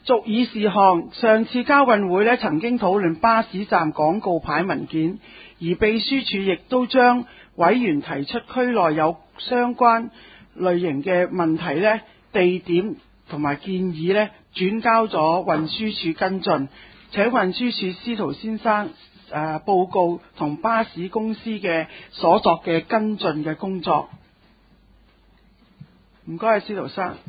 續議事項，上次交運會呢曾經討論巴士站廣告牌文件，而秘書處亦都將委員提出區內有相關類型嘅問題呢，地點同埋建議呢轉交咗運輸署跟進。請運輸署司徒先生報告同巴士公司嘅所作嘅跟進嘅工作。唔該，司徒生。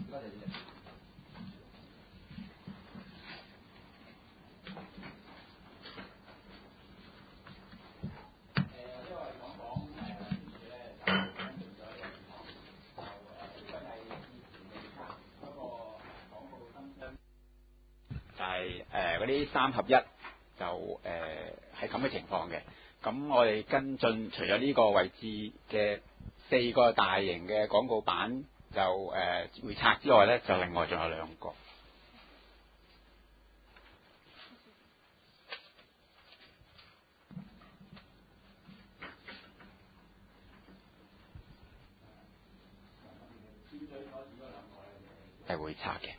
就係嗰啲3合1就係咁嘅情況嘅。咁我哋跟進除咗呢個位置嘅4個大型嘅廣告板就會拆之外呢，就另外仲有2個係會拆嘅。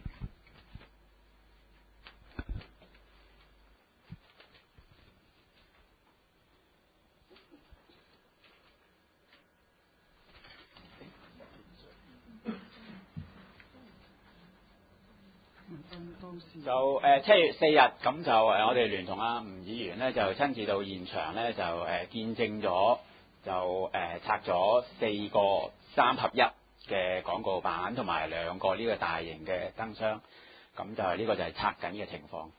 就7月4日咁就我哋聯同吳議員呢，就親自到現場呢，就見證咗就拆咗4個3合1嘅廣告板同埋2個呢個大型嘅燈箱，咁就呢個就係拆緊嘅情況。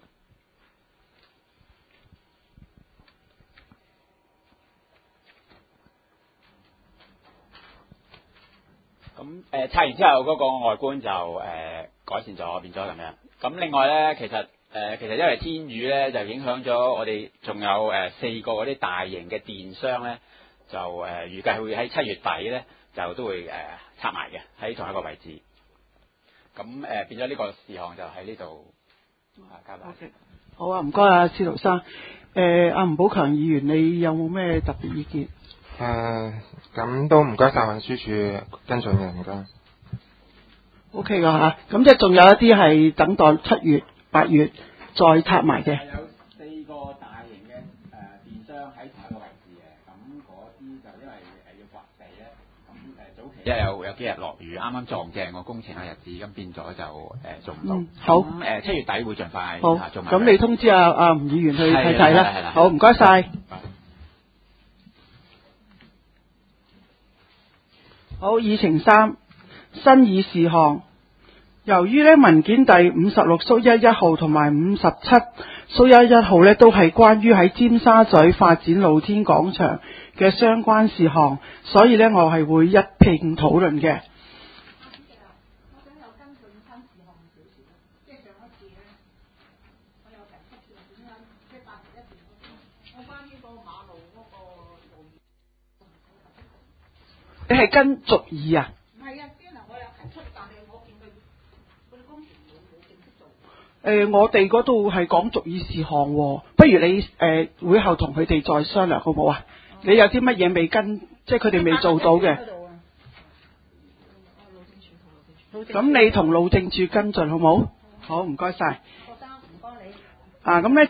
咁拆完之後嗰個外觀就改善咗，變咗咁樣。咁另外呢，其實因為天雨呢，就影響咗我哋，仲有4個嗰啲大型嘅電箱呢，就預計會喺7月底呢，就都會拆埋嘅，喺同一個位置。咁變咗呢個事項就喺呢度交代。 Okay. 好啊，唔該啊，司徒生。阿吳寶強議員，你有冇咩特別意見？ 咁都唔該晒運輸署跟進嘅，唔該。 OK 噶嚇，咁即係仲有一啲係等待7月、8月再拆埋嘅。 有4個大型嘅電箱喺同一個位置嘅，咁嗰啲就因為要掘地咧，咁早期因為有幾日落雨，啱啱撞正個工程嘅日子，咁變咗就做唔到。 好。 咁7月底會盡快做埋。 咁你通知阿吳議員去睇睇啦。 係啦。 好，唔該晒。好，議程3新議事項。由於呢文件第56/11號同埋57/11號呢都係關於喺尖沙咀發展露天廣場嘅相關事項，所以呢我係會一併討論嘅。你係跟續議啊？唔係啊，先能我有提出，但係我見佢嗰啲工程冇正式做。我哋嗰度係講續議事項喎，不如你會後同佢哋再商量好唔好啊？你有啲乜嘢未跟，即係佢哋未做到嘅。咁你同路政署跟進好唔好？好，唔該晒。學生，唔該你。咁呢。